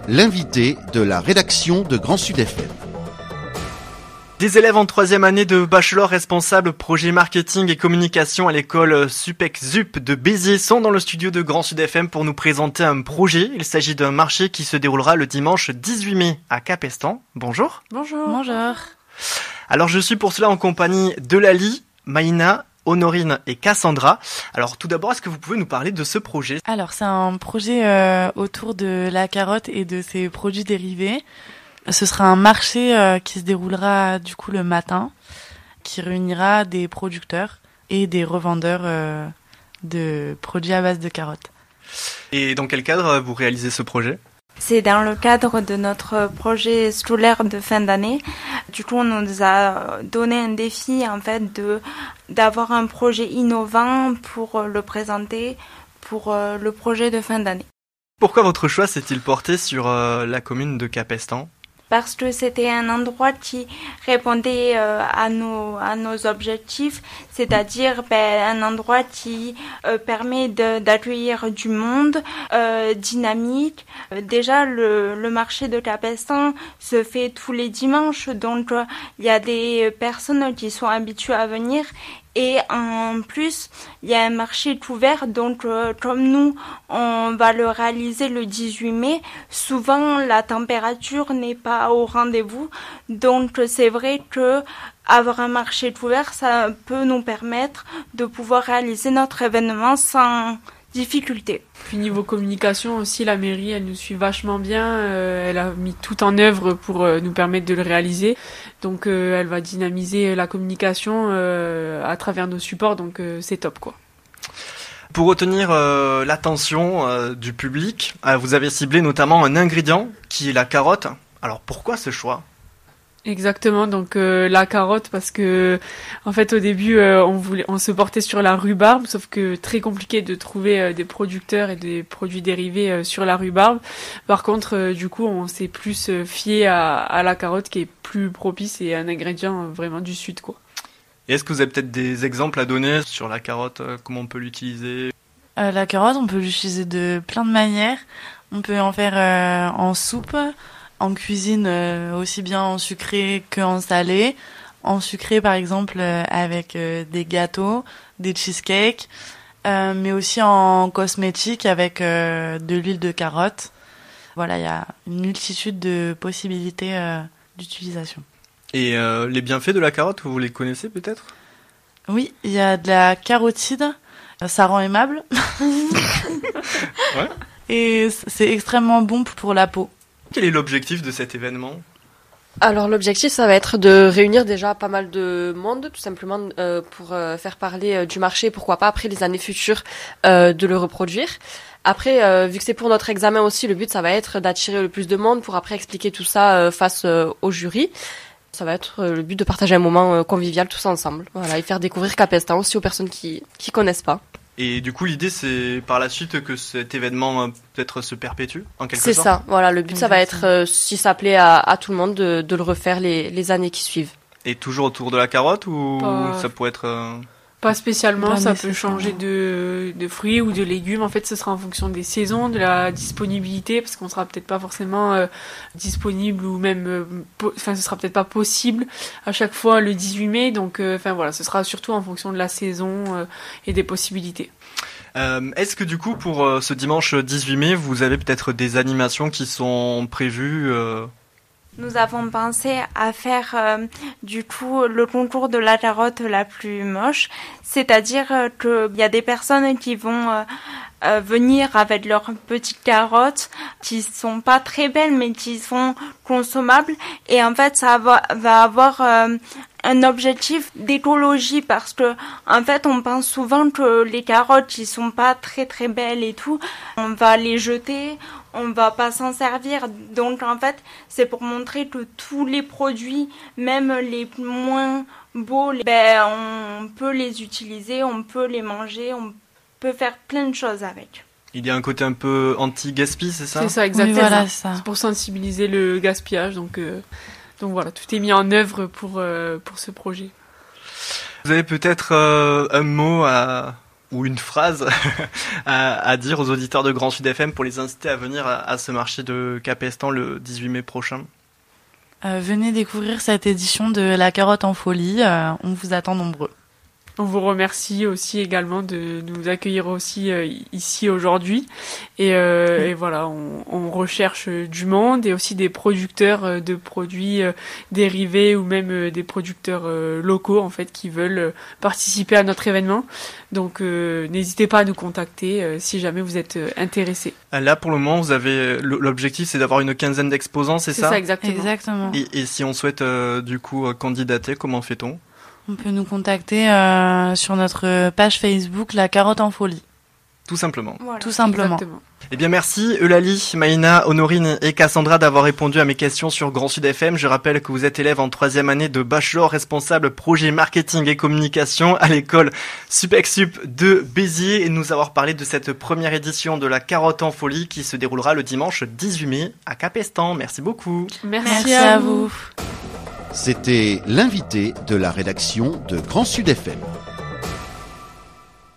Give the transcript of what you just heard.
l'invité de la rédaction de Grand Sud FM. Des élèves en 3e année de bachelor responsables projet marketing et communication à l'école Supec-Zup de Béziers sont dans le studio de Grand Sud FM pour nous présenter un projet. Il s'agit d'un marché qui se déroulera le dimanche 18 mai à Capestan. Bonjour. Bonjour. Bonjour. Alors je suis pour cela en compagnie de Lali, Maïna, Honorine et Cassandra. Alors tout d'abord, est-ce que vous pouvez nous parler de ce projet ? Alors c'est un projet autour de la carotte et de ses produits dérivés. Ce sera un marché qui se déroulera du coup le matin, qui réunira des producteurs et des revendeurs de produits à base de carottes. Et dans quel cadre vous réalisez ce projet ? C'est dans le cadre de notre projet scolaire de fin d'année. Du coup, on nous a donné un défi en fait d'avoir un projet innovant pour le présenter pour le projet de fin d'année. Pourquoi votre choix s'est-il porté sur la commune de Capestan ? Parce que c'était un endroit qui répondait à nos objectifs, c'est-à-dire un endroit qui permet d'accueillir du monde dynamique. Déjà, le marché de Capestan se fait tous les dimanches, donc il y a des personnes qui sont habituées à venir. Et en plus, il y a un marché ouvert, donc comme nous, on va le réaliser le 18 mai, souvent la température n'est pas au rendez-vous. Donc c'est vrai que avoir un marché ouvert, ça peut nous permettre de pouvoir réaliser notre événement sans difficulté. Puis niveau communication aussi, la mairie, elle nous suit vachement bien. Elle a mis tout en œuvre pour nous permettre de le réaliser. Donc elle va dynamiser la communication à travers nos supports. Donc c'est top quoi. Pour retenir l'attention du public, vous avez ciblé notamment un ingrédient qui est la carotte. Alors pourquoi ce choix ? Exactement, donc la carotte parce que en fait au début on se portait sur la rhubarbe, sauf que très compliqué de trouver des producteurs et des produits dérivés sur la rhubarbe. Par contre du coup on s'est plus fié à la carotte qui est plus propice et un ingrédient vraiment du sud quoi. Et est-ce que vous avez peut-être des exemples à donner sur la carotte, comment on peut l'utiliser ? La carotte, on peut l'utiliser de plein de manières. On peut en faire en soupe. En cuisine, aussi bien en sucré qu'en salé. En sucré, par exemple, avec des gâteaux, des cheesecakes, mais aussi en cosmétique avec de l'huile de carotte. Voilà, il y a une multitude de possibilités d'utilisation. Et les bienfaits de la carotte, vous les connaissez peut-être ? Oui, il y a de la carotide, ça rend aimable. Ouais. Et c'est extrêmement bon pour la peau. Quel est l'objectif de cet événement ? Alors l'objectif, ça va être de réunir déjà pas mal de monde, tout simplement pour faire parler du marché, pourquoi pas après les années futures de le reproduire. Après, vu que c'est pour notre examen aussi, le but ça va être d'attirer le plus de monde pour après expliquer tout ça face au jury. Ça va être le but de partager un moment convivial tous ensemble, voilà, et faire découvrir Capestan aussi aux personnes qui connaissent pas. Et du coup, l'idée, c'est par la suite que cet événement peut-être se perpétue, en quelque sorte. C'est ça, voilà. Le but, ça va être, si ça plaît à tout le monde, de le refaire les années qui suivent. Et toujours autour de la carotte ou ça pourrait être... Pas spécialement, ça peut nécessairement. changer de fruits ou de légumes. En fait, ce sera en fonction des saisons, de la disponibilité, parce qu'on sera peut-être pas forcément disponible ou même, ce sera peut-être pas possible à chaque fois le 18 mai. Donc, voilà, ce sera surtout en fonction de la saison et des possibilités. Est-ce que du coup, pour ce dimanche 18 mai, vous avez peut-être des animations qui sont prévues Nous avons pensé à faire du coup le concours de la carotte la plus moche, c'est-à-dire qu'il y a des personnes qui vont venir avec leurs petites carottes qui sont pas très belles mais qui sont consommables et en fait ça va avoir un objectif d'écologie parce que en fait on pense souvent que les carottes qui sont pas très très belles et tout, on va les jeter, on va pas s'en servir. Donc en fait, c'est pour montrer que tous les produits, même les moins beaux, on peut les utiliser, on peut les manger, on peut faire plein de choses avec. Il y a un côté un peu anti-gaspi, c'est ça ? C'est ça, exactement. Oui, voilà, ça. C'est pour sensibiliser le gaspillage. Donc voilà, tout est mis en œuvre pour ce projet. Vous avez peut-être un mot à ou une phrase à dire aux auditeurs de Grand Sud FM pour les inciter à venir à ce marché de Capestan le 18 mai prochain? Venez découvrir cette édition de La Carotte en Folie, on vous attend nombreux. On vous remercie aussi également de nous accueillir aussi ici aujourd'hui. Et voilà, on recherche du monde et aussi des producteurs de produits dérivés ou même des producteurs locaux en fait qui veulent participer à notre événement. Donc n'hésitez pas à nous contacter si jamais vous êtes intéressés. Là pour le moment, vous avez l'objectif, c'est d'avoir une quinzaine d'exposants, c'est ça? C'est ça exactement. Exactement. Et si on souhaite du coup candidater, comment fait-on? On peut nous contacter sur notre page Facebook La Carotte en Folie. Tout simplement. Voilà. Tout simplement. Exactement. Eh bien merci Eulalie, Maïna, Honorine et Cassandra d'avoir répondu à mes questions sur Grand Sud FM. Je rappelle que vous êtes élève en 3e année de bachelor responsable projet marketing et communication à l'école Supexup de Béziers et nous avoir parlé de cette première édition de La Carotte en Folie qui se déroulera le dimanche 18 mai à Capestan. Merci beaucoup. Merci Merci à vous. C'était l'invité de la rédaction de Grand Sud FM.